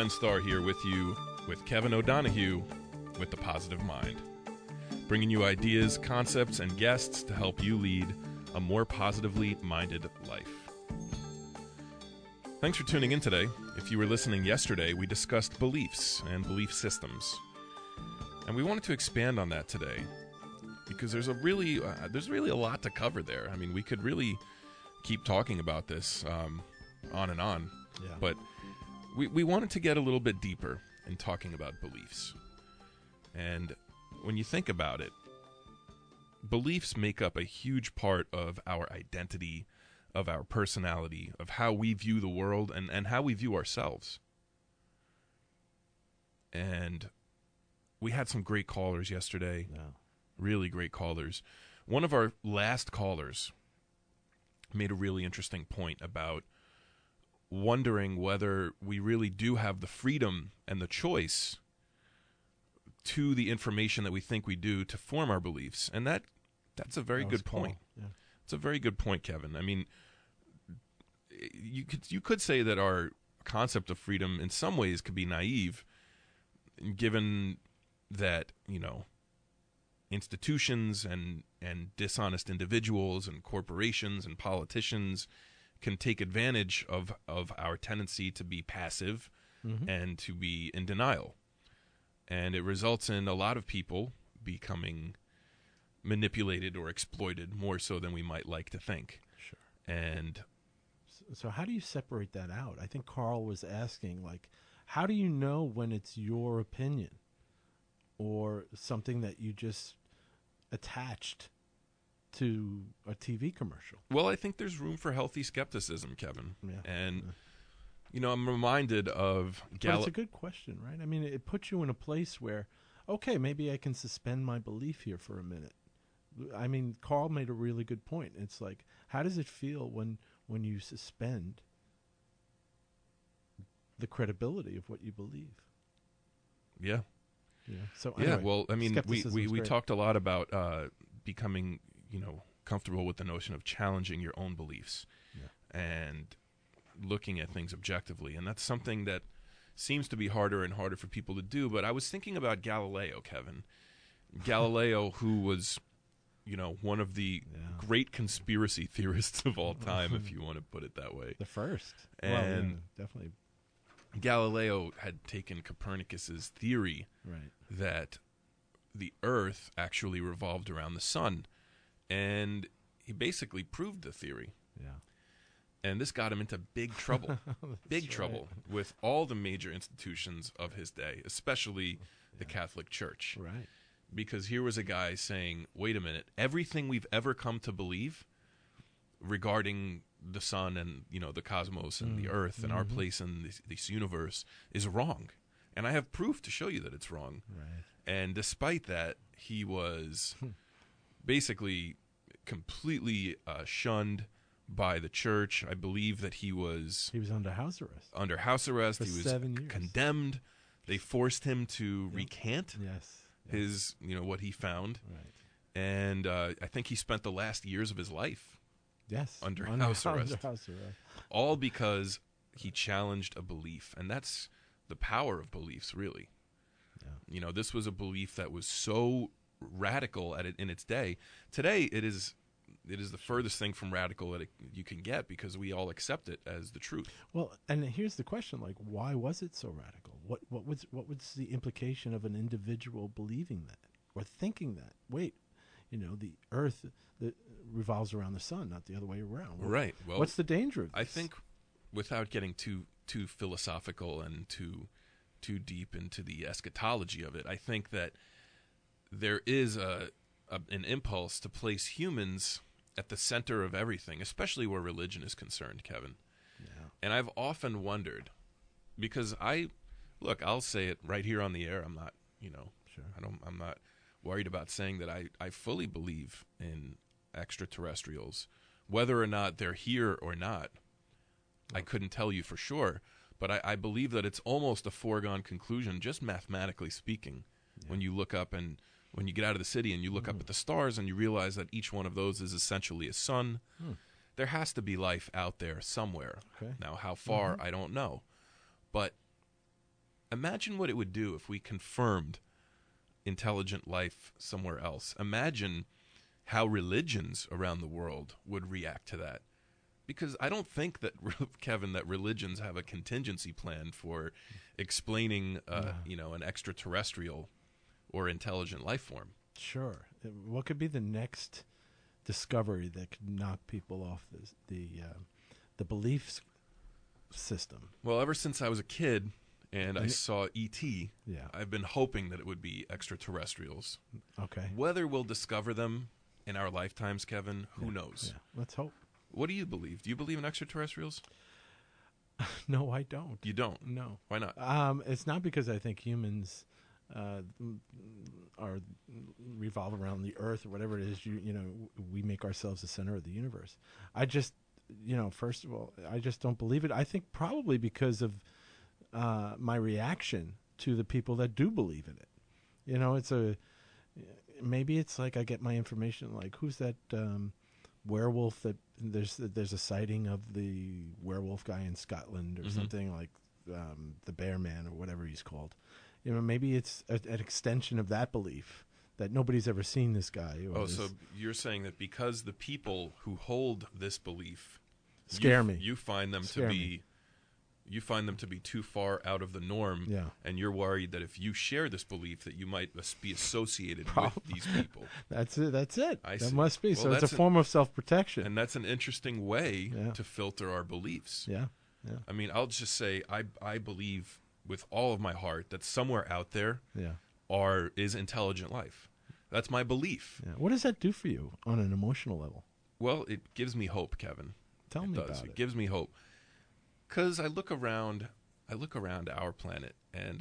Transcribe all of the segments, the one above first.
Ben Starr here with you, with Kevin O'Donohue, with The Positive Mind. Bringing you ideas, concepts, and guests to help you lead a more positively minded life. Thanks for tuning in today. If you were listening yesterday, we discussed beliefs and belief systems. And we wanted to expand on that today because there's really a lot to cover there. I mean, we could really keep talking about this on and on. Yeah. But we wanted to get a little bit deeper in talking about beliefs. And when you think about it, beliefs make up a huge part of our identity, of our personality, of how we view the world and how we view ourselves. And we had some great callers yesterday, really great callers. One of our last callers made a really interesting point about wondering whether we really do have the freedom and the choice to the information that we think we do to form our beliefs. And that's a very good point. Yeah. It's a very good point, Kevin. I mean, you could say that our concept of freedom in some ways could be naive, given that, institutions and dishonest individuals and corporations and politicians can take advantage of our tendency to be passive and to be in denial. And it results in a lot of people becoming manipulated or exploited more so than we might like to think. Sure. And so how do you separate that out? I think Carl was asking, how do you know when it's your opinion or something that you just attached to a TV commercial? Well, I think there's room for healthy skepticism, Kevin. Yeah. And, I'm reminded of... But it's a good question, right? I mean, it puts you in a place where, okay, maybe I can suspend my belief here for a minute. I mean, Carl made a really good point. It's like, how does it feel when you suspend the credibility of what you believe? Yeah. Yeah. So anyway, yeah, well, I mean, we great. talked a lot about becoming, comfortable with the notion of challenging your own beliefs and looking at things objectively. And that's something that seems to be harder and harder for people to do. But I was thinking about Galileo, Kevin. Galileo, who was, one of the great conspiracy theorists of all time, if you want to put it that way. The first. And definitely. Galileo had taken Copernicus's theory that the Earth actually revolved around the sun. And he basically proved the theory. Yeah. And this got him into big trouble, trouble with all the major institutions of his day, especially the Catholic Church. Right. Because here was a guy saying, wait a minute, everything we've ever come to believe regarding the sun and, the cosmos and the earth and our place in this universe is wrong. And I have proof to show you that it's wrong. Right. And despite that, he was basically completely shunned by the church. I believe that he was under house arrest. Under house arrest. For he was 7 years. Condemned. They forced him to recant his, what he found. Right. And I think he spent the last years of his life under house arrest. All because he challenged a belief. And that's the power of beliefs, really. Yeah. This was a belief that was so radical in its day. Today, it is the furthest thing from radical that you can get because we all accept it as the truth. Well, and here's the question: why was it so radical? What was the implication of an individual believing that or thinking that? Wait, the Earth revolves around the sun, not the other way around. Right. Well, what's the danger of this? I think, without getting too philosophical and too deep into the eschatology of it, I think that there is an impulse to place humans at the center of everything, especially where religion is concerned, Kevin. Yeah. And I've often wondered, because I'll say it right here on the air. I'm not, Sure. I'm not worried about saying that I fully believe in extraterrestrials, whether or not they're here or not. I couldn't tell you for sure, but I believe that it's almost a foregone conclusion, just mathematically speaking, when you look up and when you get out of the city and you look up at the stars and you realize that each one of those is essentially a sun. There has to be life out there somewhere. Okay. Now, how far, I don't know. But Imagine what it would do if we confirmed intelligent life somewhere else. Imagine how religions around the world would react to that. Because I don't think that, Kevin, that religions have a contingency plan for explaining, an extraterrestrial or intelligent life form. Sure. What could be the next discovery that could knock people off the belief system? Well, ever since I was a kid and I saw E.T., I've been hoping that it would be extraterrestrials. Okay. Whether we'll discover them in our lifetimes, Kevin, who knows? Yeah. Let's hope. What do you believe? Do you believe in extraterrestrials? No, I don't. You don't? No. Why not? It's not because I think humans revolve around the Earth or whatever it is. We make ourselves the center of the universe. I just, first of all, I just don't believe it. I think probably because of my reaction to the people that do believe in it. Maybe it's like I get my information like, who's that werewolf that there's a sighting of the werewolf guy in Scotland or something, like the Bear Man or whatever he's called. Maybe it's an extension of that belief that nobody's ever seen this guy. So you're saying that because the people who hold this belief scare me, you find them to be too far out of the norm, and you're worried that if you share this belief that you might be associated with these people. That's it. That must be. Well, so it's a form of self-protection. And that's an interesting way to filter our beliefs. Yeah. I mean, I'll just say I believe with all of my heart that somewhere out there is intelligent life. That's my belief. Yeah. What does that do for you on an emotional level? Well, it gives me hope, Kevin. Tell me about it. It gives me hope. Because I look around our planet, and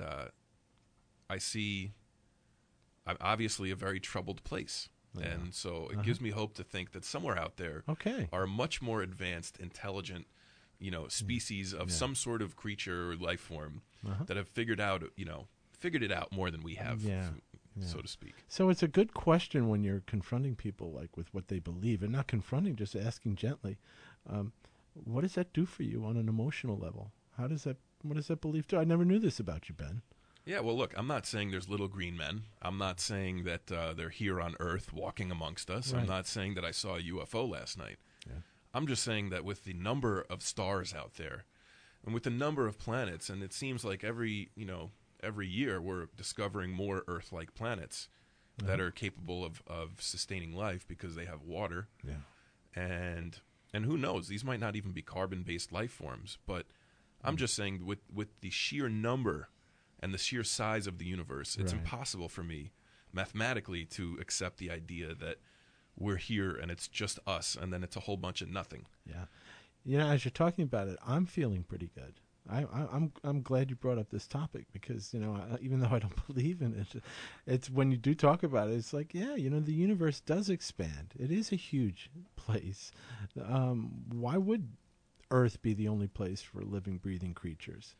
I see I'm obviously a very troubled place. And so it gives me hope to think that somewhere out there are much more advanced, intelligent, species of some sort of creature or life form that have figured it out more than we have, so to speak. So it's a good question when you're confronting people like with what they believe, and not confronting, just asking gently. What does that do for you on an emotional level? What does that belief do? I never knew this about you, Ben. Yeah, well, look, I'm not saying there's little green men. I'm not saying that they're here on Earth walking amongst us. Right. I'm not saying that I saw a UFO last night. Yeah. I'm just saying that with the number of stars out there and with the number of planets, and it seems like every year we're discovering more Earth-like planets that are capable of sustaining life because they have water. Yeah. And who knows? These might not even be carbon-based life forms, but I'm just saying with the sheer number and the sheer size of the universe, it's impossible for me mathematically to accept the idea that we're here and it's just us and then it's a whole bunch of nothing. Yeah. As you're talking about it, I'm feeling pretty good. I'm glad you brought up this topic because, even though I don't believe in it, it's when you do talk about it, it's like, the universe does expand. It is a huge place. Why would Earth be the only place for living, breathing creatures?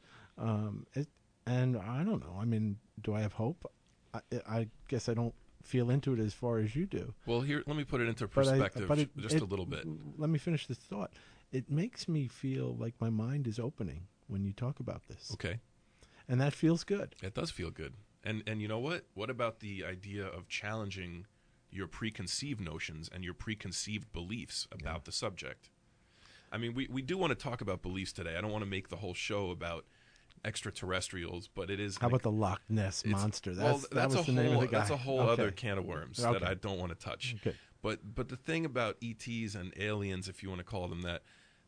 And I don't know. I mean, do I have hope? I guess I don't feel into it as far as you do. Well, here, let me put it into perspective a little bit. Let me finish this thought. It makes me feel like my mind is opening when you talk about this. Okay. And that feels good. It does feel good. And you know what? What about the idea of challenging your preconceived notions and your preconceived beliefs about the subject? I mean, we do want to talk about beliefs today. I don't want to make the whole show about extraterrestrials, but it is. How about the Loch Ness monster? That's a whole other can of worms that I don't want to touch. Okay. But the thing about ETs and aliens, if you want to call them that,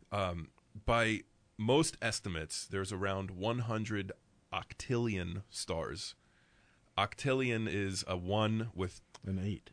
by most estimates, there's around 100 octillion stars. Octillion is a 1 with an 8.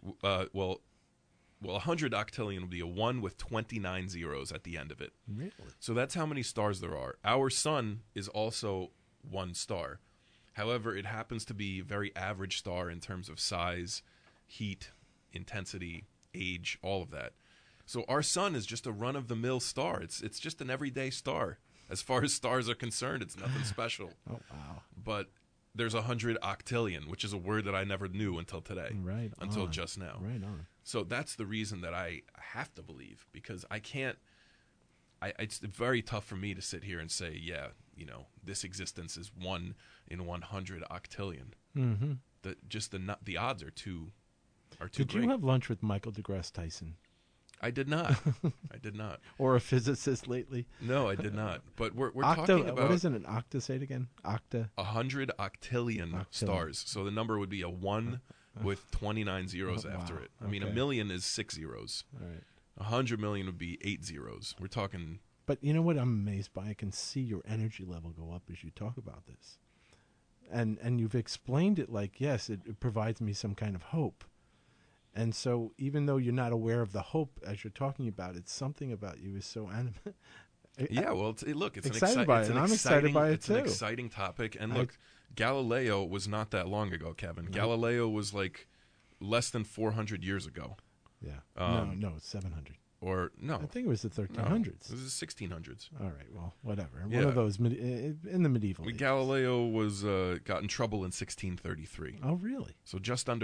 100 octillion would be a 1 with 29 zeros at the end of it. Really? So that's how many stars there are. Our sun is also one star. However, it happens to be a very average star in terms of size, heat, intensity, age, all of that. So our sun is just a run-of-the-mill star. It's just an everyday star. As far as stars are concerned, it's nothing special. Oh, wow. But there's 100 octillion, which is a word that I never knew until today. Right. Until just now. Right on. So that's the reason that I have to believe, because I can't it's very tough for me to sit here and say, yeah, this existence is 1 in 100 octillion. Mm-hmm. The odds are too Did great. you have lunch with Michael deGrasse Tyson? I did not. I did not. Or a physicist lately? No, I did not. But we're talking about... What is it, an octa? Say it again. Octa? 100 octillion stars. So the number would be a 1 with 29 zeros after it. I mean, a million is 6 zeros. All right. 100 million would be 8 zeros. We're talking... But you know what I'm amazed by? I can see your energy level go up as you talk about this. And you've explained it like, yes, it provides me some kind of hope. And so even though you're not aware of the hope as you're talking about it, something about you is so animate. Yeah, well, it's excited by it, and I'm excited by it too. It's an exciting topic. And look, Galileo was not that long ago, Kevin. No. Galileo was like less than 400 years ago. Yeah. No, it's 700. Or no, I think it was the 1300s. No, it was the 1600s. All right, well, whatever. Yeah. One of those in the medieval ages. Galileo was got in trouble in 1633. Oh, really? So just under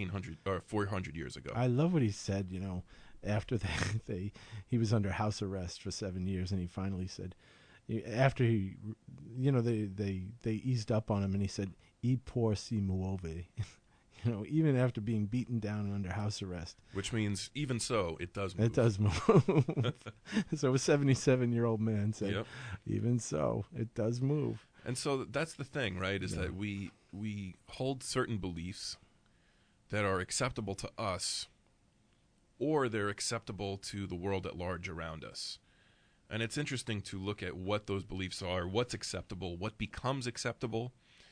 400 years ago. I love what he said. After he was under house arrest for 7 years, and he finally said, after he, they eased up on him, and he said, "I por si muove." Even after being beaten down under house arrest. Which means, even so, it does move. It does move. So a 77-year-old man said, yep. Even so, it does move. And so that's the thing, right, is that we hold certain beliefs that are acceptable to us, or they're acceptable to the world at large around us. And it's interesting to look at what those beliefs are, what's acceptable, what becomes acceptable,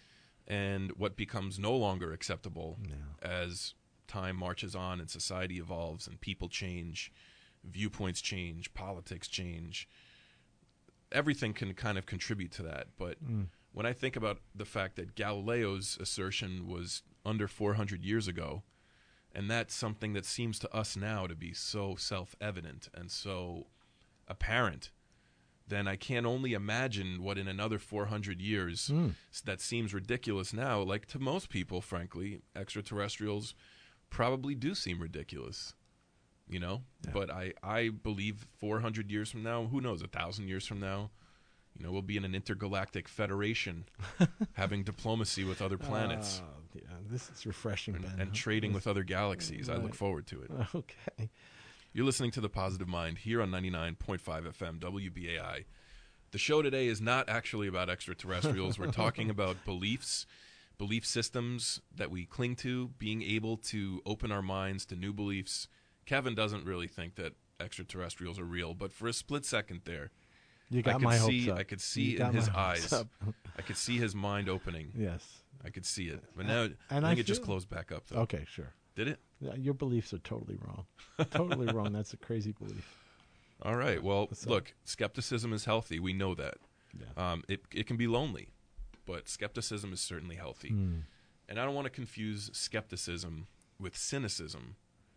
and what becomes no longer acceptable as time marches on and society evolves and people change, viewpoints change, politics change. Everything can kind of contribute to that. But when I think about the fact that Galileo's assertion was under 400 years ago, and that's something that seems to us now to be so self-evident and so apparent, then I can only imagine what in another 400 years that seems ridiculous now. Like, to most people, frankly, extraterrestrials probably do seem ridiculous, Yeah. But I believe 400 years from now, who knows, 1,000 years from now, we'll be in an intergalactic federation having diplomacy with other planets. Yeah, this is refreshing, Ben. And trading with other galaxies. I look forward to it. Okay. You're listening to The Positive Mind here on 99.5 FM WBAI. The show today is not actually about extraterrestrials. We're talking about beliefs, belief systems that we cling to, being able to open our minds to new beliefs. Kevin doesn't really think that extraterrestrials are real, but for a split second there, you got my hopes up. I could see in his eyes. I could see his mind opening. Yes. I could see it. But now I think it just closed back up, though. Okay, sure. Did it? Yeah, your beliefs are totally wrong. Totally wrong. That's a crazy belief. All right. Well, look, skepticism is healthy. We know that. Yeah. It can be lonely, but skepticism is certainly healthy. And I don't want to confuse skepticism with cynicism,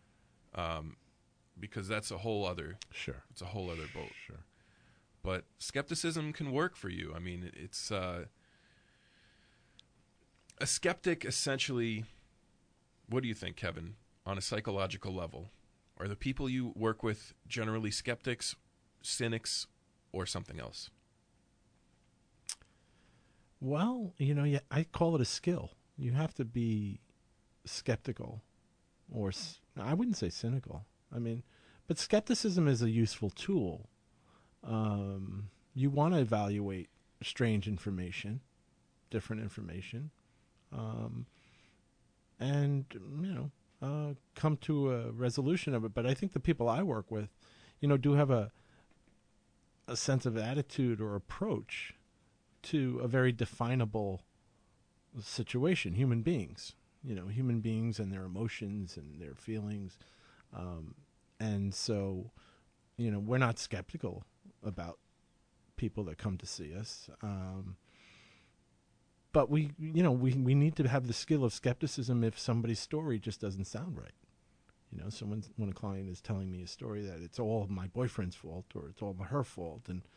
because that's a whole other. Sure. It's a whole other boat. Sure. But skepticism can work for you. I mean, it's a skeptic essentially. What do you think, Kevin, on a psychological level? Are the people you work with generally skeptics, cynics, or something else? Well, I call it a skill. You have to be skeptical, or I wouldn't say cynical. But skepticism is a useful tool. You want to evaluate strange information, different information, and come to a resolution of it. But I think the people I work with, do have a sense of attitude or approach to a very definable situation. Human beings, human beings and their emotions and their feelings, and so we're not skeptical about people that come to see us. But we need to have the skill of skepticism if somebody's story just doesn't sound right. When a client is telling me a story that it's all my boyfriend's fault or it's all her fault, and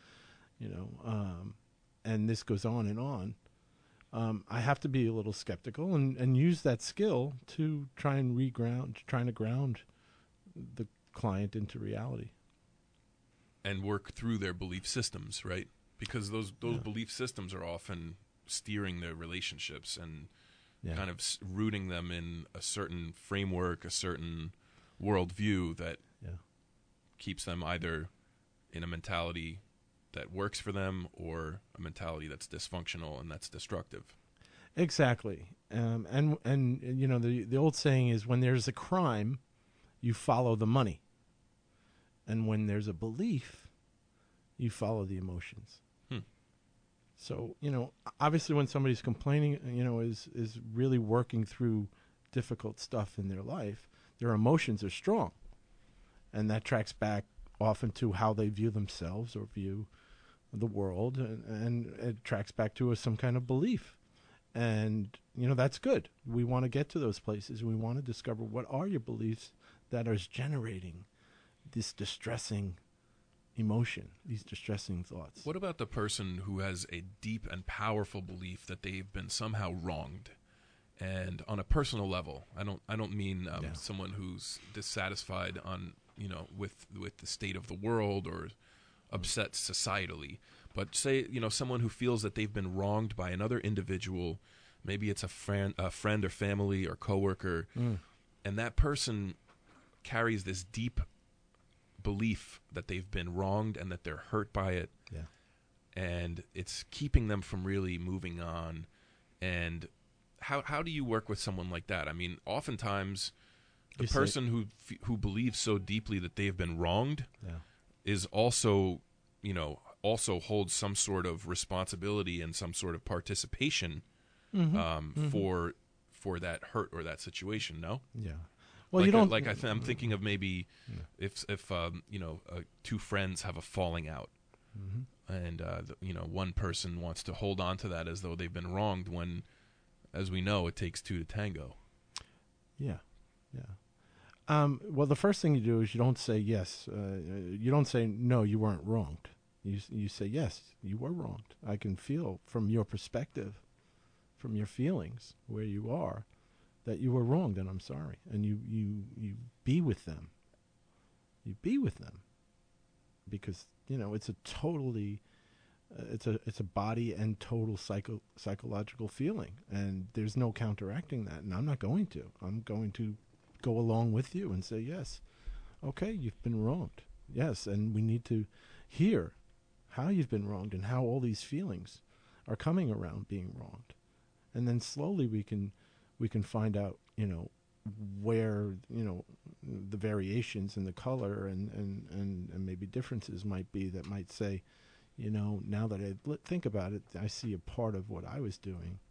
and this goes on and on. I have to be a little skeptical and use that skill to trying to ground the client into reality. and work through their belief systems, right? Because those belief systems are often steering their relationships and kind of rooting them in a certain framework, a certain worldview that keeps them either in a mentality that works for them or a mentality that's dysfunctional and that's destructive. Exactly. And you know, the old saying is, when there's a crime, you follow the money. And when there's a belief, you follow the emotions. So, you know, obviously when somebody's complaining, you know, is really working through difficult stuff in their life, their emotions are strong. And that tracks back often to how they view themselves or view the world. And it tracks back to some kind of belief. And, you know, that's good. We want to get to those places. We want to discover what are your beliefs that are generating this distressing emotion, these distressing thoughts. What about the person who has a deep and powerful belief that they've been somehow wronged? And on a personal level, I don't mean someone who's dissatisfied on, you know, with the state of the world or upset societally, but say, you know, someone who feels that they've been wronged by another individual, maybe it's a friend or family or coworker, and that person carries this deep belief that they've been wronged and that they're hurt by it, and it's keeping them from really moving on. And how do you work with someone like that? I mean, oftentimes the person who believes so deeply that they've been wronged is also, you know, also holds some sort of responsibility and some sort of participation for that hurt or that situation. No. Yeah. Well, you don't I'm thinking of maybe if you know, two friends have a falling out, and you know, one person wants to hold on to that as though they've been wronged, when, as we know, it takes two to tango. Yeah. Well, the first thing you do is you don't say yes. You don't say no, you weren't wronged. You say yes, you were wronged. I can feel from your perspective, from your feelings, where you are, that you were wronged, and I'm sorry. And you be with them. You be with them, because, you know, it's a totally, it's a body and total psychological feeling, and there's no counteracting that. And I'm not going to. I'm going to go along with you and say, yes, okay, you've been wronged. Yes, and we need to hear how you've been wronged and how all these feelings are coming around being wronged, and then slowly we can find out, you know, where, you know, the variations in the color and maybe differences might be that might say, you know, now that I think about it, I see a part of what I was doing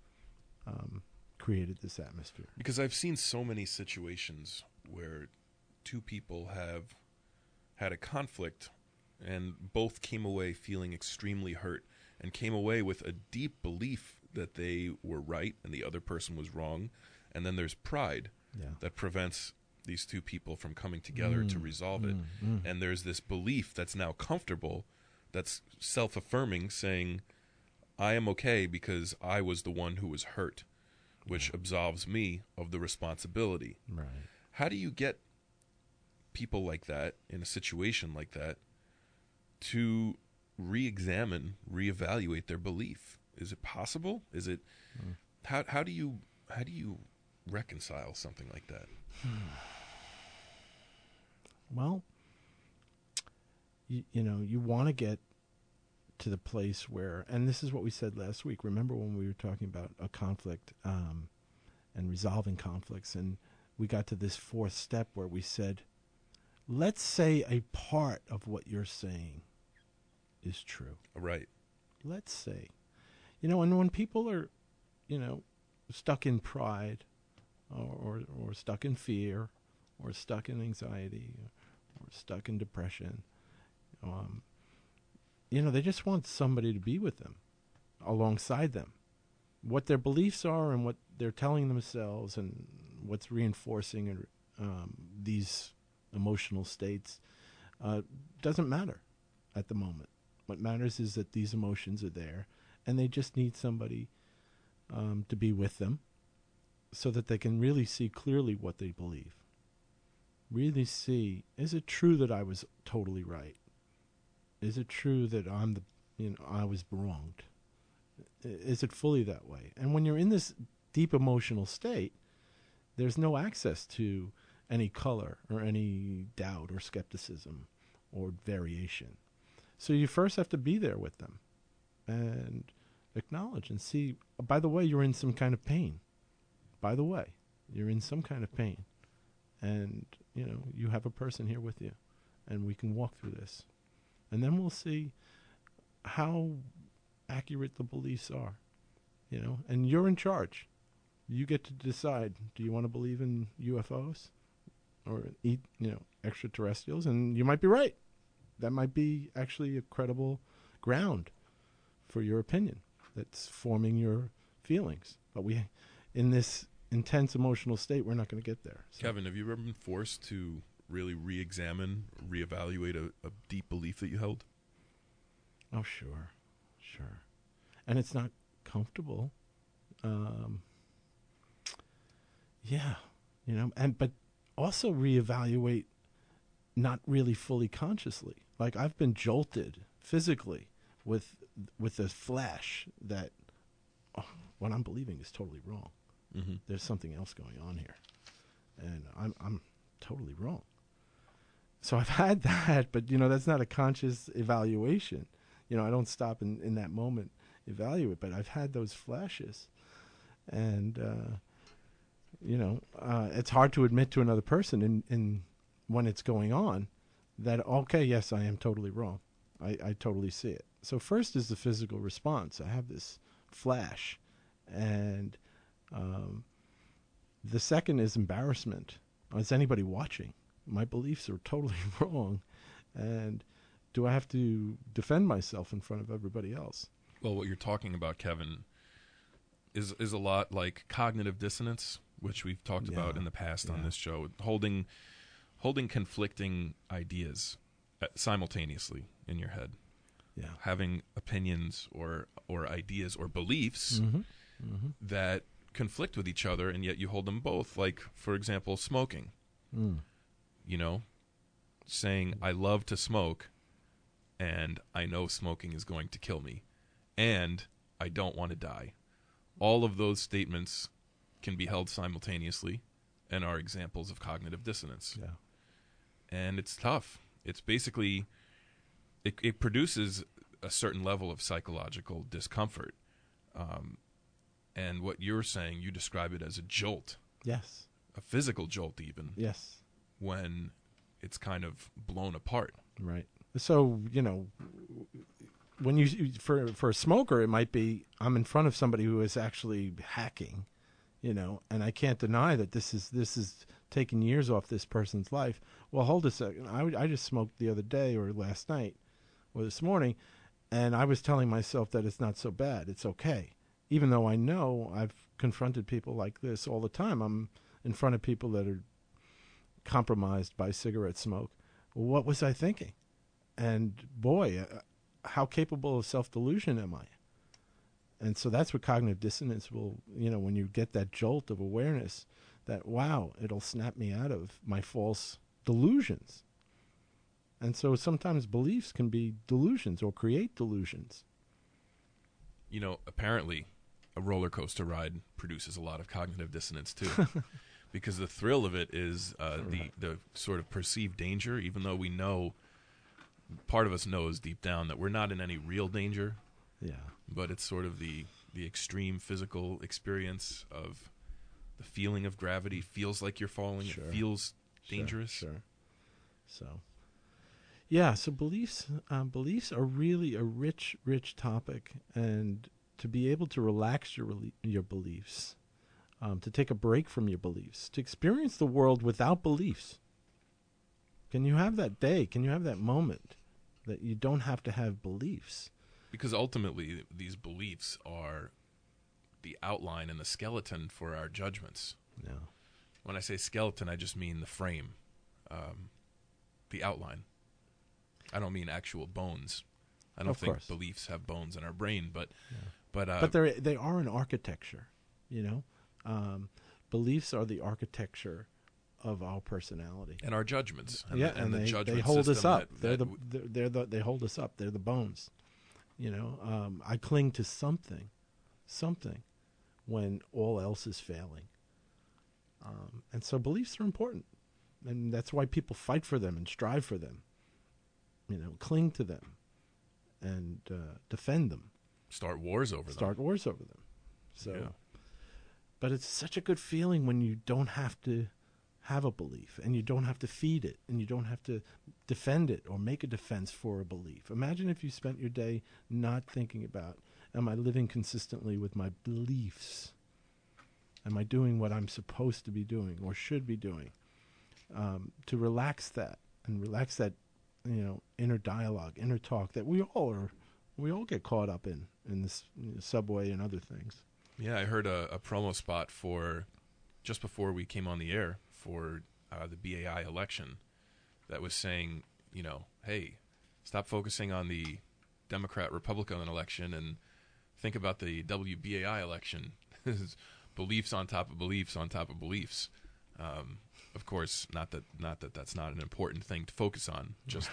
created this atmosphere. Because I've seen so many situations where two people have had a conflict and both came away feeling extremely hurt and came away with a deep belief that they were right and the other person was wrong. And then there's pride that prevents these two people from coming together to resolve it. And there's this belief that's now comfortable, that's self-affirming, saying, I am okay because I was the one who was hurt, which absolves me of the responsibility. Right. How do you get people like that, in a situation like that, to re-examine, reevaluate their belief? Is it possible? Is it how do you reconcile something like that? Well, you know, you want to get to the place where, and this is what we said last week. Remember when we were talking about a conflict and resolving conflicts, and we got to this fourth step where we said, let's say a part of what you're saying is true. Right. Let's say. You know, and when people are, you know, stuck in pride or stuck in fear or stuck in anxiety or stuck in depression, you know, they just want somebody to be with them, alongside them. What their beliefs are and what they're telling themselves and what's reinforcing these emotional states doesn't matter at the moment. What matters is that these emotions are there, and they just need somebody to be with them so that they can really see clearly what they believe. Really see, is it true that I was totally right? Is it true that I was wronged? Is it fully that way? And when you're in this deep emotional state, there's no access to any color or any doubt or skepticism or variation. So you first have to be there with them and acknowledge and see, by the way, you're in some kind of pain. By the way, you're in some kind of pain. And, you have a person here with you, and we can walk through this. And then we'll see how accurate the beliefs are, and you're in charge. You get to decide, do you want to believe in UFOs or extraterrestrials? And you might be right. That might be actually a credible ground for your opinion that's forming your feelings. But in this intense emotional state, we're not going to get there. So. Kevin, have you ever been forced to really re-examine, reevaluate a deep belief that you held? Oh, sure. And it's not comfortable. But also reevaluate not really fully consciously. Like I've been jolted physically with a flash that what I'm believing is totally wrong. Mm-hmm. There's something else going on here, and I'm totally wrong. So I've had that, but that's not a conscious evaluation. I don't stop in that moment evaluate, but I've had those flashes, and it's hard to admit to another person in when it's going on that, okay, yes, I am totally wrong. I totally see it. So first is the physical response. I have this flash, and the second is embarrassment. Is anybody watching? My beliefs are totally wrong, and do I have to defend myself in front of everybody else? Well, what you're talking about, Kevin, is a lot like cognitive dissonance, which we've talked about in the past on this show, holding conflicting ideas simultaneously in your head. Yeah. Having opinions or ideas or beliefs that conflict with each other, and yet you hold them both. Like, for example, smoking. Saying, I love to smoke, and I know smoking is going to kill me, and I don't want to die. All of those statements can be held simultaneously and are examples of cognitive dissonance. Yeah. And it's tough. It's basically, it produces a certain level of psychological discomfort. And what you're saying, you describe it as a jolt. Yes. A physical jolt even. Yes. When it's kind of blown apart. Right. So, when you for a smoker, it might be I'm in front of somebody who is actually hacking, and I can't deny that this is taking years off this person's life. Well, hold a second. I just smoked the other day or last night or this morning, and I was telling myself that it's not so bad. It's okay. Even though I know I've confronted people like this all the time. I'm in front of people that are compromised by cigarette smoke. What was I thinking? And boy, how capable of self-delusion am I? And so that's what cognitive dissonance will, when you get that jolt of awareness that, wow, it'll snap me out of my false delusions. And so sometimes beliefs can be delusions or create delusions. Apparently a roller coaster ride produces a lot of cognitive dissonance too. Because the thrill of it is the sort of perceived danger, even though we know, part of us knows deep down that we're not in any real danger. Yeah. But it's sort of the extreme physical experience of the feeling of gravity. Feels like you're falling. Sure. It feels dangerous. Sure. So, yeah. So beliefs are really a rich topic, and to be able to relax your beliefs, to take a break from your beliefs, to experience the world without beliefs. Can you have that day? Can you have that moment that you don't have to have beliefs? Because ultimately, these beliefs are the outline and the skeleton for our judgments. Yeah. When I say skeleton, I just mean the frame, the outline. I don't mean actual bones. I don't think beliefs have bones in our brain, but they are an architecture. Beliefs are the architecture of our personality and our judgments. And the judgment they hold us up. They hold us up. They're the bones. I cling to something when all else is failing. And so beliefs are important, and that's why people fight for them and strive for them. Cling to them and defend them. Start wars over them. So, yeah. But it's such a good feeling when you don't have to have a belief, and you don't have to feed it, and you don't have to defend it or make a defense for a belief. Imagine if you spent your day not thinking about, am I living consistently with my beliefs? Am I doing what I'm supposed to be doing or should be doing? To relax that inner dialogue, inner talk that we all get caught up in this subway and other things. Yeah, I heard a promo spot for just before we came on the air for the BAI election that was saying, hey, stop focusing on the Democrat-Republican election and think about the WBAI election. Beliefs on top of beliefs on top of beliefs. Of course, not that that's not an important thing to focus on. Just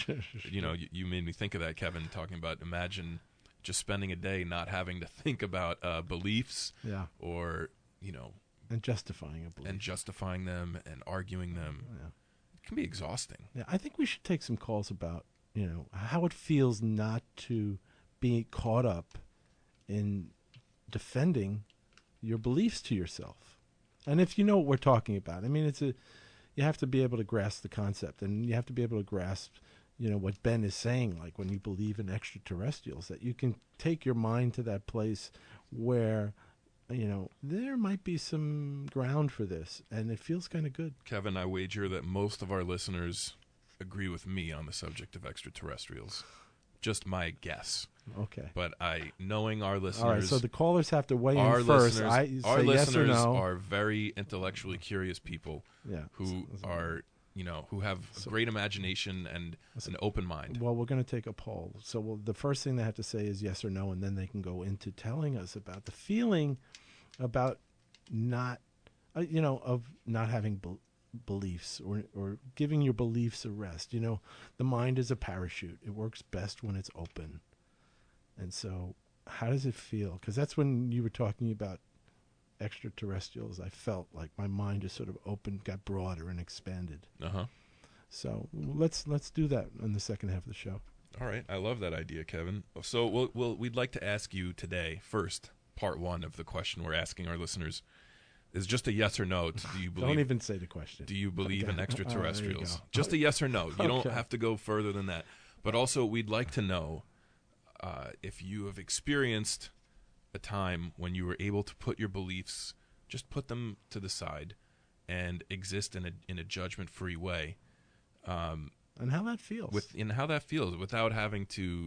you made me think of that, Kevin, talking about imagine just spending a day not having to think about beliefs, or and justifying a belief, and justifying them and arguing them. Yeah. It can be exhausting. Yeah, I think we should take some calls about how it feels not to be caught up in defending your beliefs to yourself. And if you know what we're talking about, I mean, you have to be able to grasp the concept, and you have to be able to grasp, what Ben is saying, like when you believe in extraterrestrials, that you can take your mind to that place where, there might be some ground for this, and it feels kind of good. Kevin, I wager that most of our listeners agree with me on the subject of extraterrestrials. Just my guess. Okay. But knowing our listeners... All right, so the callers have to weigh in first. Our listeners are very intellectually curious people who are, who have a great imagination and an open mind. Well, we're going to take a poll. So the first thing they have to say is yes or no, and then they can go into telling us about the feeling about not, of not having beliefs or giving your beliefs a rest. The mind is a parachute. It works best when it's open. And so how does it feel? Because that's when you were talking about extraterrestrials. I felt like my mind just sort of opened, got broader and expanded. So let's do that in the second half of the show. All right. I love that idea, Kevin. So we'd like to ask you today, first, part one of the question we're asking our listeners is just a yes or no. Do you believe? Don't even say the question. Do you believe in extraterrestrials? Just a yes or no. You don't have to go further than that. But also, we'd like to know if you have experienced a time when you were able to put your beliefs, just put them to the side, and exist in a judgment-free way. And how that feels. Without having to,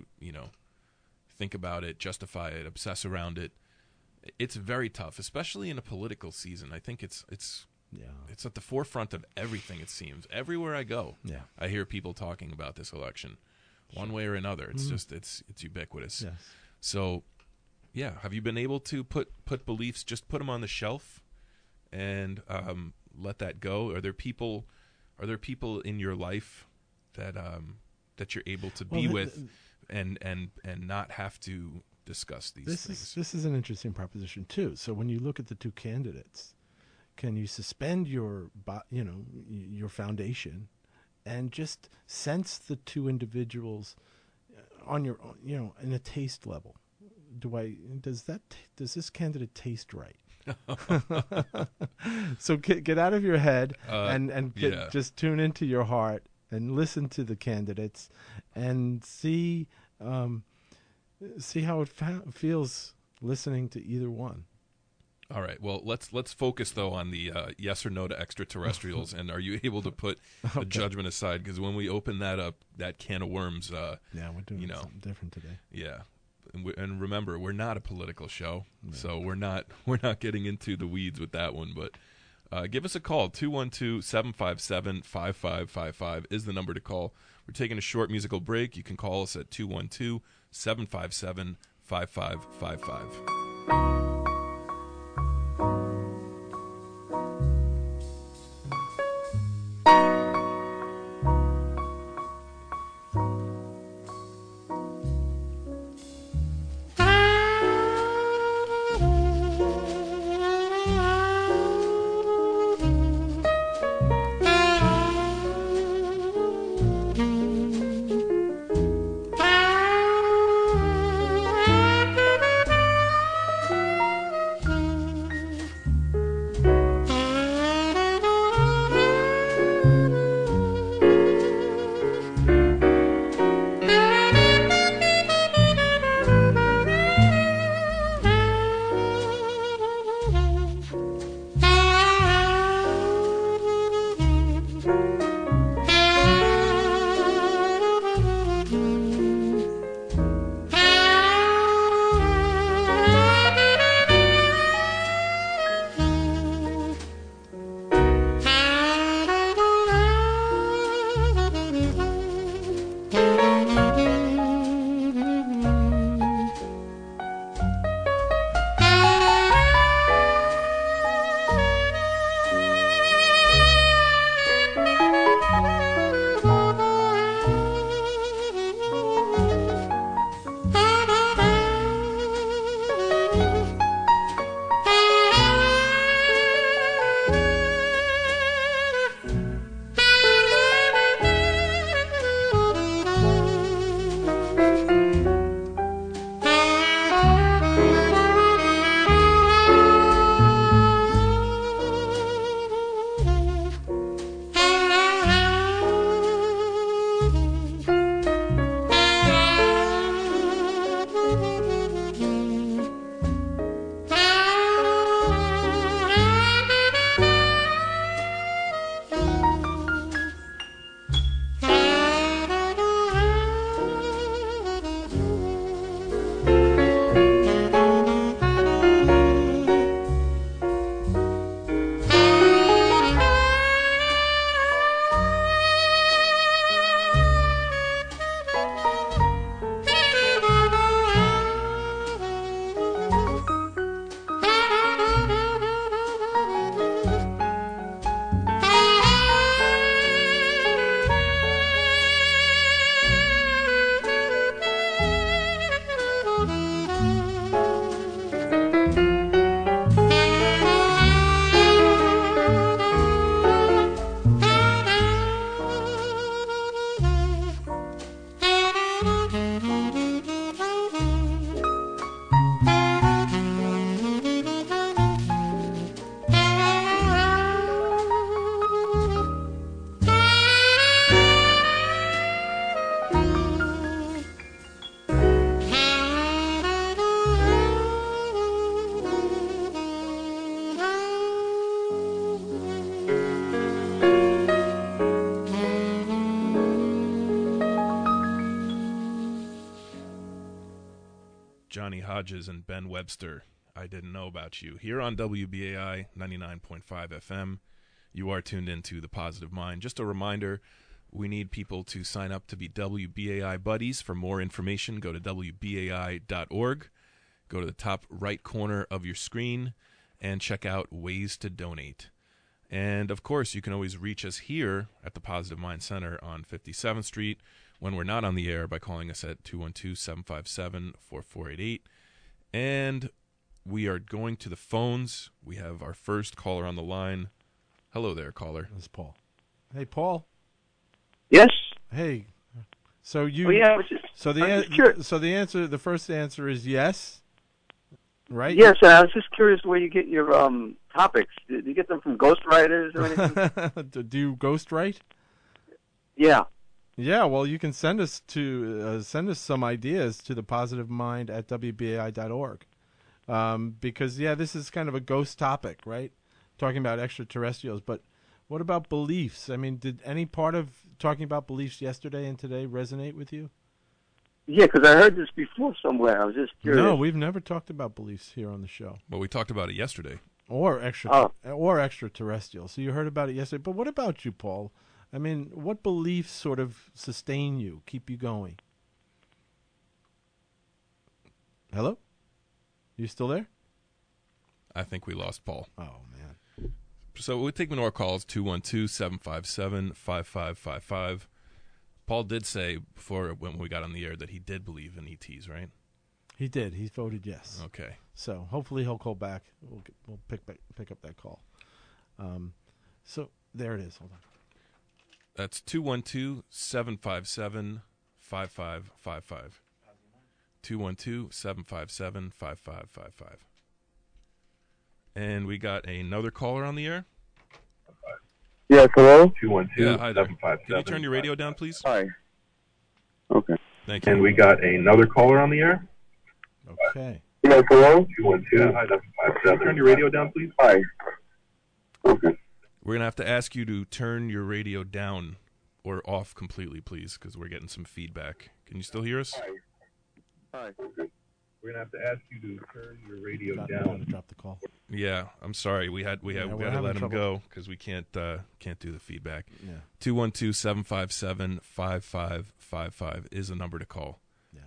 think about it, justify it, obsess around it. It's very tough, especially in a political season. I think it's at the forefront of everything, it seems. Everywhere I go, I hear people talking about this election. One way or another. It's just it's ubiquitous. Yes. So, have you been able to put beliefs, just put them on the shelf and let that go? Are there people in your life that you're able to be with and not have to discuss these things? This is an interesting proposition too. So when you look at the two candidates, can you suspend your foundation and just sense the two individuals on your own, in a taste level? Does this candidate taste right? So get out of your head and just tune into your heart and listen to the candidates and see how it feels listening to either one. All right. Well, let's focus though on the yes or no to extraterrestrials, and are you able to put the judgment aside? Because when we open that up, that can of worms. We're doing something different today. Yeah, and remember, we're not a political show, so we're not getting into the weeds with that one. But give us a call. 212-757-5555 is the number to call. We're taking a short musical break. You can call us at 212-757-5555. Johnny Hodges and Ben Webster. I didn't know about you. Here on WBAI 99.5 FM, you are tuned into The Positive Mind. Just a reminder, we need people to sign up to be WBAI buddies. For more information, go to WBAI.org. Go to the top right corner of your screen and check out ways to donate. And, of course, you can always reach us here at the Positive Mind Center on 57th Street when we're not on the air by calling us at 212-757-4488. And we are going to the phones. We have our first caller on the line. Hello there, caller. This is Paul. Hey, Paul. Yes. Hey. So you. Oh, yeah, the first answer is yes. Right? Yes, and I was just curious where you get your topics. Do you get them from ghostwriters or anything? Do you ghostwrite? Yeah. Yeah, well, you can send us some ideas to thepositivemind@wbai.org. Because this is kind of a ghost topic, right? Talking about extraterrestrials, but what about beliefs? I mean, did any part of talking about beliefs yesterday and today resonate with you? Yeah, because I heard this before somewhere. I was just curious. No, we've never talked about beliefs here on the show. Well, we talked about it yesterday. Or extraterrestrial. So you heard about it yesterday. But what about you, Paul? I mean, what beliefs sort of sustain you, keep you going? Hello? You still there? I think we lost Paul. Oh, man. So we'll take more calls, 212-757-5555. Paul did say before when we got on the air that he did believe in ETs, right? He did. He voted yes. Okay. So hopefully he'll call back. We'll pick up that call. So there it is. Hold on. That's 212-757-5555. 212-757-5555. And we got another caller on the air. Yes, hello? 212 hi there. Can you turn your radio down, please? Hi. Okay. Thank you. And we got another caller on the air. Okay. Yes, hello? 212-757. Turn your radio down, please. Hi. Okay. We're going to have to ask you to turn your radio down or off completely, please, because we're getting some feedback. Can you still hear us? Hi. Okay. We're gonna have to ask you to turn your radio I'm down. going to drop the call. Yeah, I'm sorry. We had to let him go because we can't do the feedback. Yeah. 212-757-5555 is a number to call. Yeah.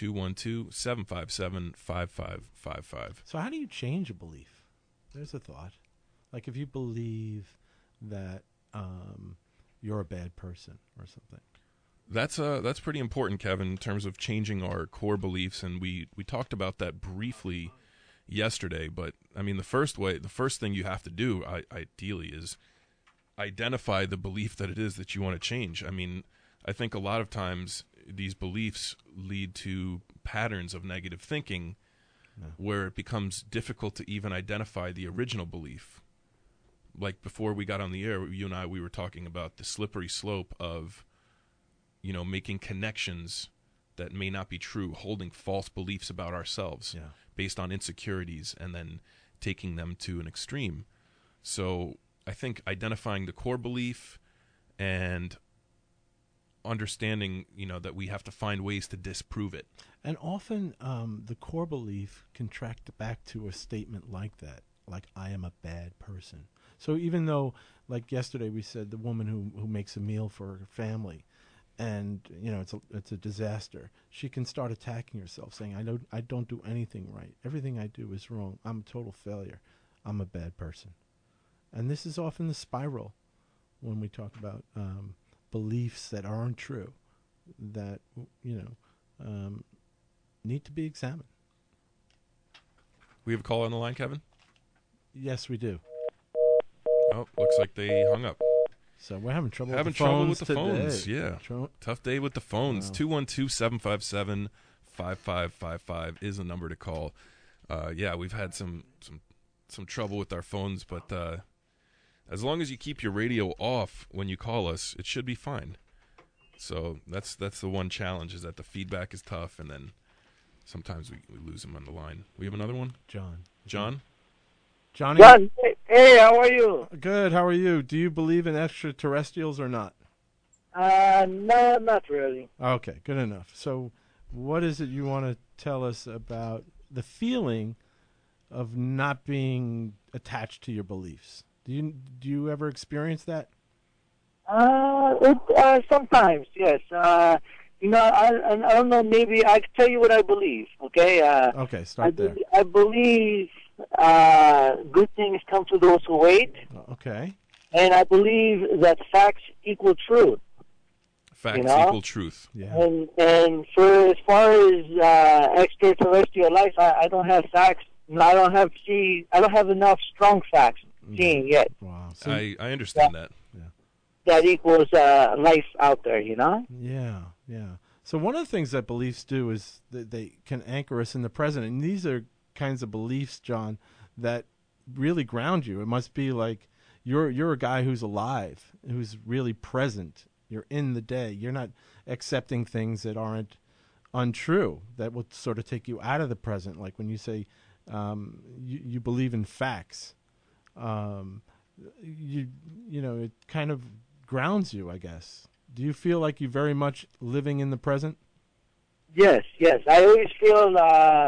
212-757-5555. So how do you change a belief? There's a thought. Like if you believe that you're a bad person or something. That's pretty important, Kevin, in terms of changing our core beliefs, and we talked about that briefly yesterday. But I mean, the first thing you have to do, ideally, is identify the belief that it is that you want to change. I mean, I think a lot of times these beliefs lead to patterns of negative thinking, where it becomes difficult to even identify the original belief. Like before we got on the air, you and I, we were talking about the slippery slope of making connections that may not be true, holding false beliefs about ourselves based on insecurities and then taking them to an extreme. So I think identifying the core belief and understanding, that we have to find ways to disprove it. And often the core belief can track back to a statement like that, like I am a bad person. So even though, like yesterday we said the woman who makes a meal for her family, and it's a disaster, she can start attacking herself, saying I don't do anything right, everything I do is wrong, I'm a total failure, I'm a bad person. And this is often the spiral when we talk about beliefs that aren't true, that need to be examined. We have a call on the line, Kevin? Yes, we do. Oh, looks like they hung up. So we're having trouble with the phones. Yeah. Tough day with the phones. Wow. 212-757-5555 is a number to call. We've had some trouble with our phones, but as long as you keep your radio off when you call us, it should be fine. So that's the one challenge, is that the feedback is tough, and then sometimes we lose them on the line. We have another one? John? John, Johnny? hey, how are you? Good, how are you? Do you believe in extraterrestrials or not? No, not really. Okay, good enough. So what is it you want to tell us about the feeling of not being attached to your beliefs. Do you ever experience that? Sometimes, yes. I don't know. Maybe I can tell you what I believe. Okay. Okay, start there. I believe good things come to those who wait. Okay. And I believe that facts equal truth. Facts equal truth. Yeah. And for as far as extraterrestrial life, I don't have facts. I don't have enough strong facts seen yet. Wow. So I understand that. Yeah. That equals life out there, Yeah. Yeah. So one of the things that beliefs do is that they can anchor us in the present, and these are kinds of beliefs, John, that really ground you. It must be like you're a guy who's alive, who's really present. You're in the day. You're not accepting things that aren't untrue, that will sort of take you out of the present. Like when you say you believe in facts, it kind of grounds you, I guess. Do you feel like you're very much living in the present? Yes. I always feel,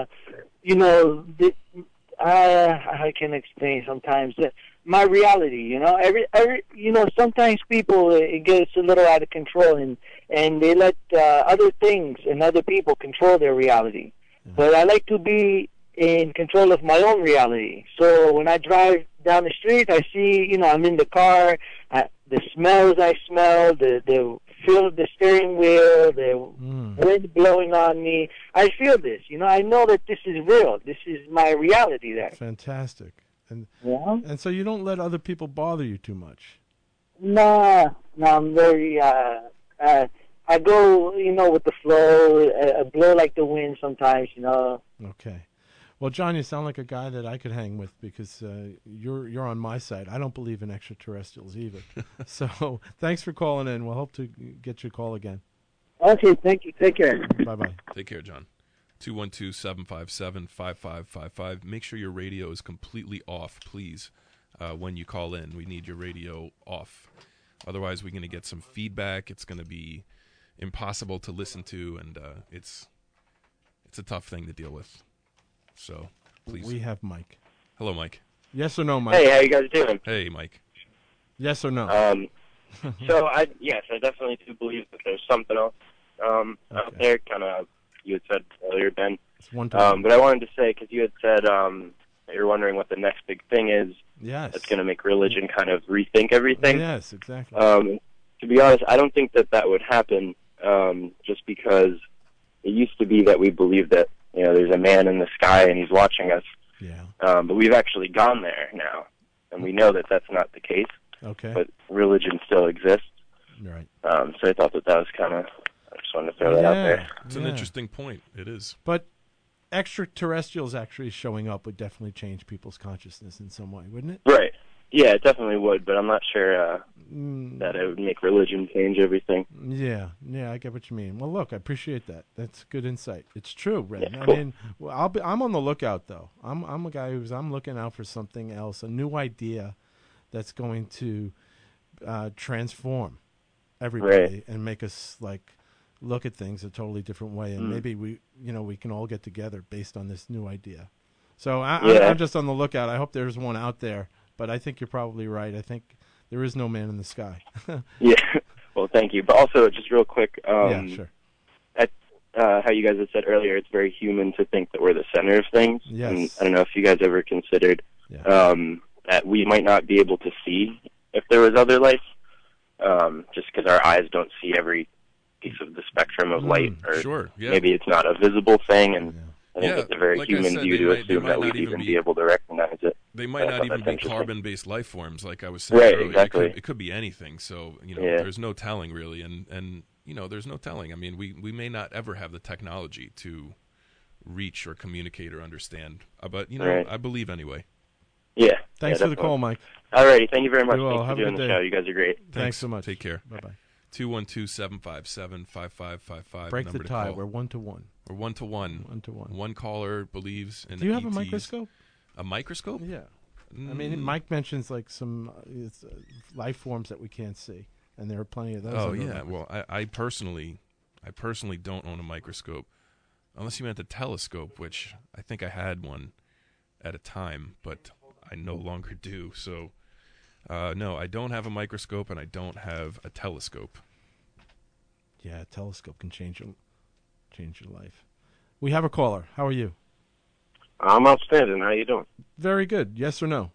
I can explain sometimes that my reality, sometimes people, it gets a little out of control and they let other things and other people control their reality. Yeah. But I like to be in control of my own reality. So when I drive down the street, I see, I'm in the car, the smells I smell, the feel of the steering wheel, the wind blowing on me. I feel this, I know that this is real. This is my reality there. Fantastic. And yeah. And so you don't let other people bother you too much? No, I'm very, I go, with the flow, I blow like the wind sometimes, Okay. Well, John, you sound like a guy that I could hang with because you're on my side. I don't believe in extraterrestrials either. So thanks for calling in. We'll hope to get your call again. Okay, thank you. Take care. Bye-bye. Take care, John. 212-757-5555. Make sure your radio is completely off, please, when you call in. We need your radio off. Otherwise, we're going to get some feedback. It's going to be impossible to listen to, and it's a tough thing to deal with. So, please. We have Mike. Hello, Mike. Yes or no, Mike? Hey, how you guys doing? Hey, Mike. Yes or no? So, I definitely do believe that there's something else out there, kind of, you had said earlier, Ben. It's one time. But I wanted to say, because you had said that you're wondering what the next big thing is. Yes. That's going to make religion kind of rethink everything. Yes, exactly. To be honest, I don't think that would happen, just because it used to be that we believed that, there's a man in the sky and he's watching us. Yeah. But we've actually gone there now, and we know that that's not the case. Okay. But religion still exists. Right. So I thought that was kind of, I just wanted to throw that out there. It's an interesting point. It is. But extraterrestrials actually showing up would definitely change people's consciousness in some way, wouldn't it? Right. Yeah, it definitely would, but I'm not sure that it would make religion change everything. Yeah, I get what you mean. Well, look, I appreciate that. That's good insight. It's true, Red. Yeah, cool. I mean, I'm on the lookout though. I'm a guy I'm looking out for something else, a new idea that's going to transform everybody and make us look at things a totally different way, and maybe we can all get together based on this new idea. So I'm just on the lookout. I hope there's one out there. But I think you're probably right. I think there is no man in the sky. Yeah. Well, thank you. But also, just real quick. Yeah, sure. How you guys had said earlier, it's very human to think that we're the center of things. Yes. And I don't know if you guys ever considered that we might not be able to see if there was other life, just because our eyes don't see every piece of the spectrum of light. Or maybe it's not a visible thing, and I think it's a very human view to assume that we'd even be able to recognize it. They might not even be carbon-based life forms, like I was saying earlier. Exactly. It could be anything. So there's no telling really, and there's no telling. I mean, we may not ever have the technology to reach or communicate or understand, but I believe anyway. Yeah. Thanks for the call, Mike. Alrighty, thank you very much. Thanks for doing the show. You guys are great. Thanks so much. Take care. Bye-bye. 212-757-5555. Break the tie. We're 1-1. We're 1-1. 1-1. One caller believes in. Do you have ETs. a microscope? A microscope? Yeah. I mean, Mike mentions some life forms that we can't see, and there are plenty of those. Oh yeah. Well, I personally don't own a microscope. Unless you meant the telescope, which I think I had one at a time, but I no longer do. So, no, I don't have a microscope, and I don't have a telescope. Yeah, a telescope can change your life. We have a caller. How are you? I'm outstanding. How you doing? Very good. Yes or no?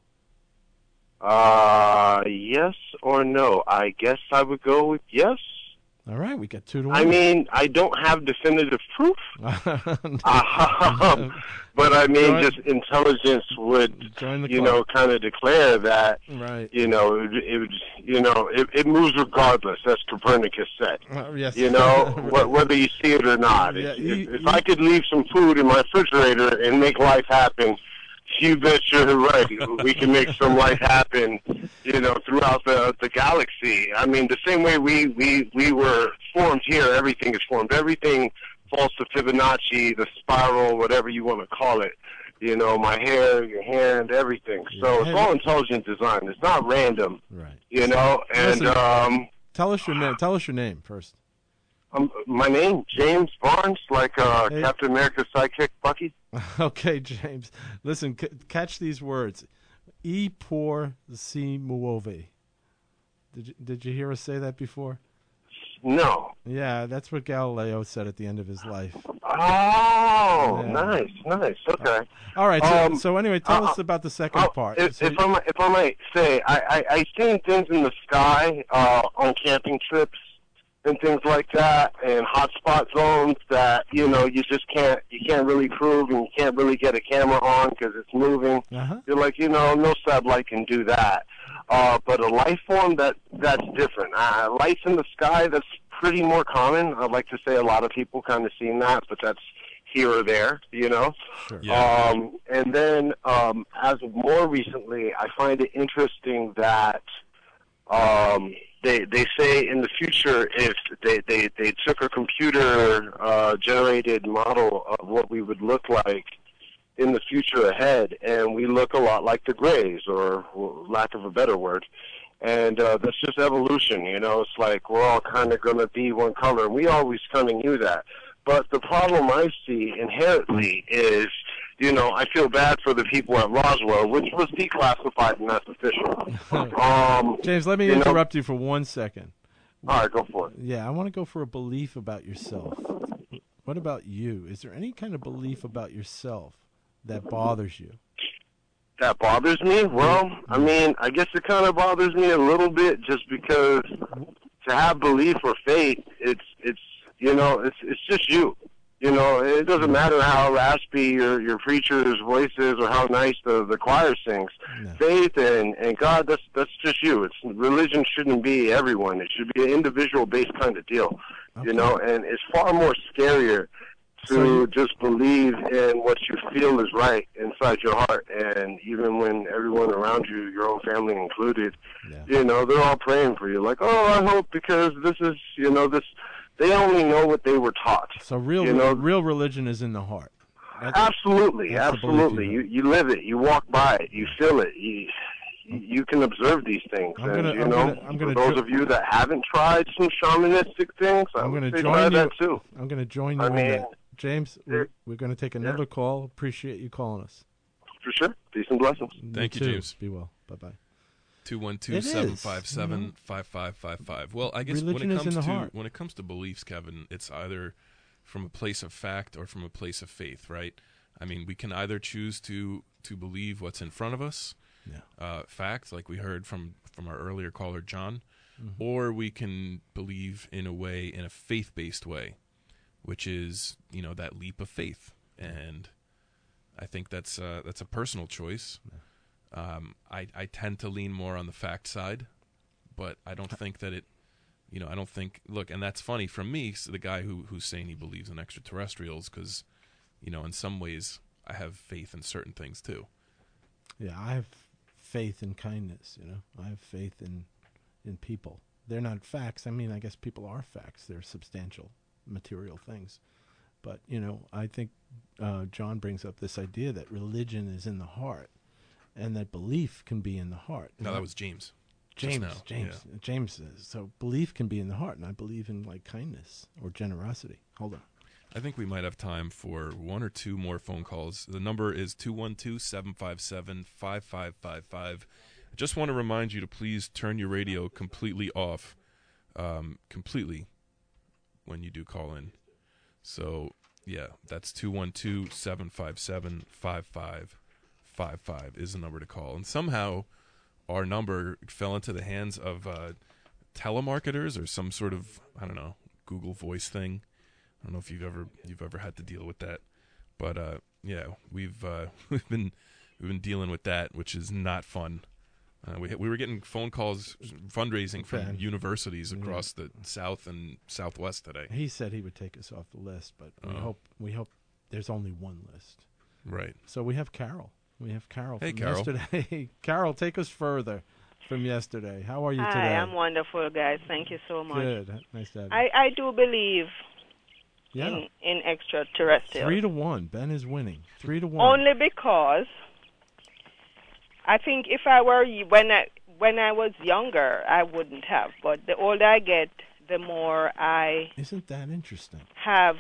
Yes or no? I guess I would go with yes. All right, we got 2-1. I mean, I don't have definitive proof, but I mean, just intelligence would, you know, kind of declare that, right? You know, it moves regardless, as Copernicus said. Yes. You know, whether you see it or not. Yeah, if I could leave some food in my refrigerator and make life happen, you bet you're right. We can make some life happen, you know, throughout the galaxy. I mean, the same way we were formed here, everything is formed. Everything falls to Fibonacci, the spiral, whatever you want to call it. You know, my hair, your hand, everything. So it's all intelligent design. It's not random. Right. You know, and listen, tell us your name. Tell us your name first. My name, James Barnes, like Captain America's sidekick, Bucky. Okay, James. Listen, catch these words. E por si muove. Did you hear us say that before? No. Yeah, that's what Galileo said at the end of his life. Oh, yeah. Nice. Okay. All right. So anyway, tell us about the second part. If I might say, I seen things in the sky on camping trips and things like that, and hotspot zones that, you know, you can't really prove, and you can't really get a camera on because it's moving. You're like, you know, no satellite can do that. But a life form that's different. Lights in the sky, that's pretty more common. I'd like to say a lot of people kind of seen that, but that's here or there, you know. Sure. Yeah. And then as of more recently, I find it interesting that they say in the future, if they took a computer generated model of what we would look like in the future ahead, and we look a lot like the Greys, or lack of a better word, and that's just evolution, you know. It's like we're all kind of going to be one color, and we always kind of knew that. But the problem I see inherently is, you know, I feel bad for the people at Roswell, which was declassified and that's official. James, let me interrupt you for 1 second. All right, go for it. Yeah, I want to go for a belief about yourself. What about you? Is there any kind of belief about yourself that bothers you? That bothers me? Well, I mean, I guess it kind of bothers me a little bit just because to have belief or faith, it's you know, it's just you. You know, it doesn't matter how raspy your preacher's voice is or how nice the choir sings. No. Faith and God, that's just you. Religion shouldn't be everyone. It should be an individual-based kind of deal. Okay. You know, and it's far more scarier to just believe in what you feel is right inside your heart. And even when everyone around you, your own family included, you know, they're all praying for you. Like, oh, I hope because this is, you know, this... They only know what they were taught. So real religion is in the heart. Absolutely. You live it. You walk by it. You feel it. You can observe these things. For those of you that haven't tried some shamanistic things, I'm going to join you. That too. I'm going to join you in that. James, we're going to take another call. Appreciate you calling us. For sure. Peace and blessings. Thank you, James. Be well. Bye-bye. 212-757-5555. Well, I guess when it comes to beliefs, Kevin, it's either from a place of fact or from a place of faith, right? I mean, we can either choose to believe what's in front of us, fact, like we heard from our earlier caller, John, or we can believe in a faith-based way, which is, you know, that leap of faith. And I think that's a personal choice. I tend to lean more on the fact side, but I don't think that it, you know, look, and that's funny from me, so the guy who's saying he believes in extraterrestrials, because, you know, in some ways I have faith in certain things too. Yeah, I have faith in kindness, you know. I have faith in people. They're not facts. I mean, I guess people are facts. They're substantial material things. But, you know, I think John brings up this idea that religion is in the heart. And that belief can be in the heart. No, that was James. James says. So belief can be in the heart, and I believe in like kindness or generosity. Hold on. I think we might have time for one or two more phone calls. The number is 212-757-5555. I just want to remind you to please turn your radio completely off, completely, when you do call in. So, yeah, that's 212-757-5555 is the number to call. And somehow our number fell into the hands of telemarketers or some sort of, I don't know, Google Voice thing. I don't know if you've ever had to deal with that, but yeah, we've been dealing with that, which is not fun. We were getting phone calls fundraising from universities across the South and Southwest today. He said he would take us off the list, but we hope there's only one list. Right. So we have Carol. Hey, Carol. Yesterday. Carol, take us further from yesterday. How are you today? Hi, I'm wonderful, guys. Thank you so much. Good. Nice to have you. I do believe in extraterrestrials. 3-1. Ben is winning. 3-1. Only because I think if I were when I was younger, I wouldn't have. But the older I get, the more I Isn't that interesting? Have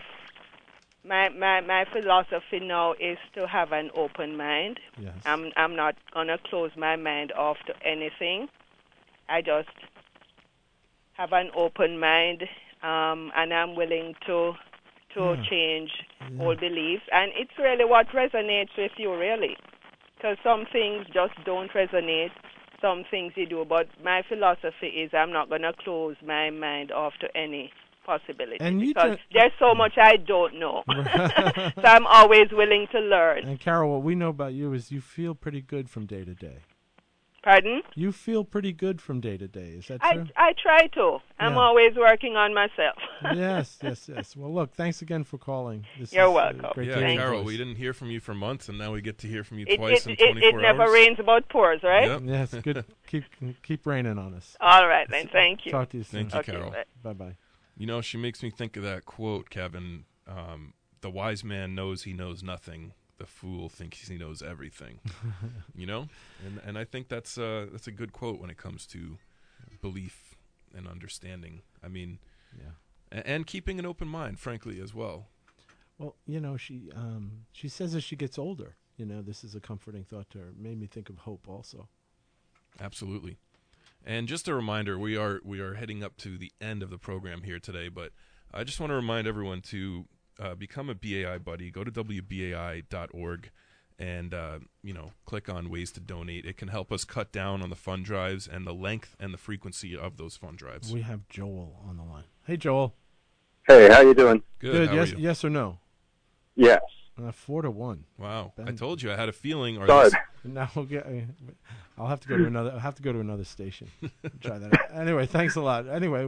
my philosophy now is to have an open mind. Yes. I'm not gonna close my mind off to anything. I just have an open mind, and I'm willing to change old beliefs. And it's really what resonates with you, really. Because some things just don't resonate, some things you do. But my philosophy is I'm not going to close my mind off to any possibility. Because there's so much I don't know. So I'm always willing to learn. And Carol, what we know about you is you feel pretty good from day to day. Pardon? You feel pretty good from day to day. Is that true? I try to. I'm always working on myself. Yes. Well, look, thanks again for calling. You're welcome. Yeah, Carol, we didn't hear from you for months, and now we get to hear from you twice in 24 hours. It never rains about pores, right? Yep. Yes, good. Keep raining on us. All right, then. Thank you. Talk to you soon. Thank you, Carol. Bye-bye. You know, she makes me think of that quote, Kevin. The wise man knows he knows nothing. The fool thinks he knows everything. You know, and I think that's a good quote when it comes to belief and understanding. I mean, and keeping an open mind, frankly, as well. Well, you know, she says as she gets older, you know, this is a comforting thought to her. It made me think of hope also. Absolutely. And just a reminder, we are heading up to the end of the program here today, but I just want to remind everyone to become a BAI buddy. Go to WBAI.org and click on ways to donate. It can help us cut down on the fund drives and the length and the frequency of those fund drives. We have Joel on the line. Hey, Joel. Hey, how you doing? Good. How yes, are you? Yes or no? Yes. 4-1. Wow. Ben. I told you I had a feeling. No, I'll have to go to another. I'll have to go to another station. Try that out. Anyway, thanks a lot. Anyway,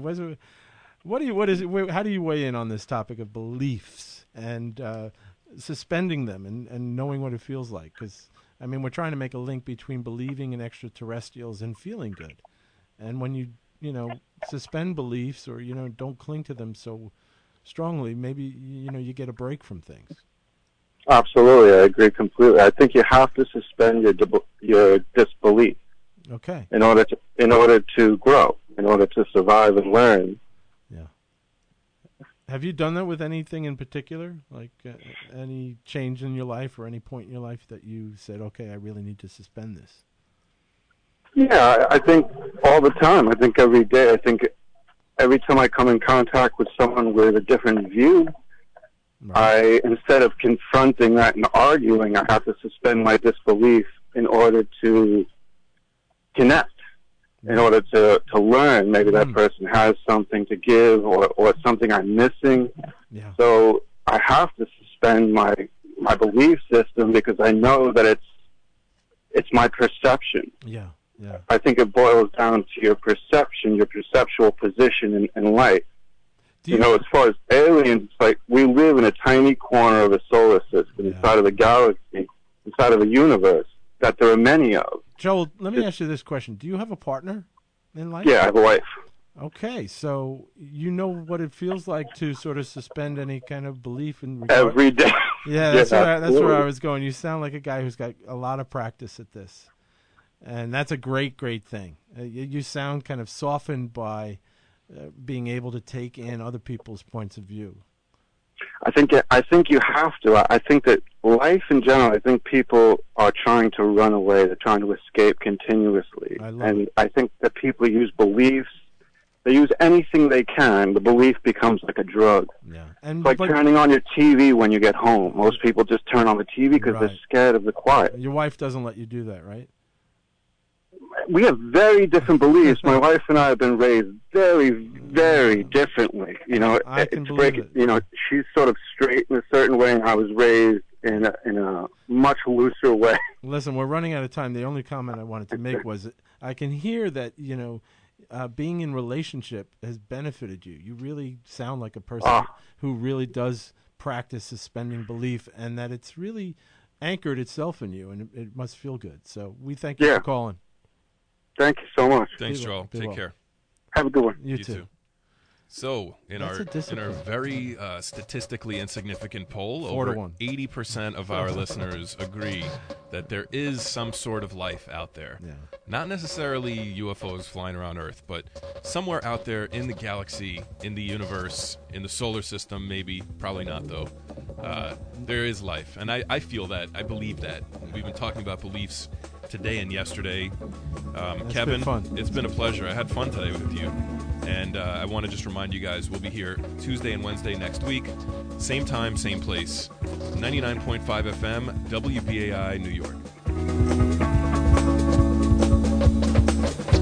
how do you weigh in on this topic of beliefs and suspending them and knowing what it feels like? Because I mean, we're trying to make a link between believing in extraterrestrials and feeling good. And when you suspend beliefs or don't cling to them so strongly, maybe you get a break from things. Absolutely, I agree completely. I think you have to suspend your disbelief. Okay. In order to grow, in order to survive and learn. Yeah. Have you done that with anything in particular, like any change in your life or any point in your life that you said, "Okay, I really need to suspend this"? Yeah, I think all the time. I think every day. I think every time I come in contact with someone with a different view. Right. Instead of confronting that and arguing, I have to suspend my disbelief in order to connect, in order to learn. Maybe that person has something to give or something I'm missing. Yeah. So I have to suspend my belief system because I know that it's my perception. Yeah. Yeah. I think it boils down to your perception, your perceptual position in life. As far as aliens, it's like we live in a tiny corner of a solar system, inside of a galaxy, inside of a universe that there are many of. Joel, let me ask you this question. Do you have a partner in life? Yeah, I have a wife. Okay, so you know what it feels like to sort of suspend any kind of belief in every day. Yeah, that's where I was going. You sound like a guy who's got a lot of practice at this. And that's a great, great thing. You sound kind of softened by being able to take in other people's points of view. I think you have to. I think that life in general, I think people are trying to run away. They're trying to escape continuously. I think that people use beliefs. They use anything they can. The belief becomes like a drug. Yeah. It's like turning on your TV when you get home. Most people just turn on the TV because they're scared of the quiet. Your wife doesn't let you do that, right? We have very different beliefs. My wife and I have been raised very, very differently. You know, you know, she's sort of straight in a certain way, and I was raised in a much looser way. Listen, we're running out of time. The only comment I wanted to make was that I can hear that, you know, being in relationship has benefited you. You really sound like a person who really does practice suspending belief, and that it's really anchored itself in you, and it must feel good. So we thank you for calling. Thank you so much. Thanks, Joel. Take care. Have a good one. You too. So, in our very statistically insignificant poll, over 80% of our listeners agree that there is some sort of life out there. Yeah. Not necessarily UFOs flying around Earth, but somewhere out there in the galaxy, in the universe, in the solar system, maybe, probably not though. There is life, and I feel that. I believe that. We've been talking about beliefs today and yesterday. Kevin, it's been a pleasure. I had fun today with you. And I want to just remind you guys, we'll be here Tuesday and Wednesday next week. Same time, same place. 99.5 FM, WBAI, New York.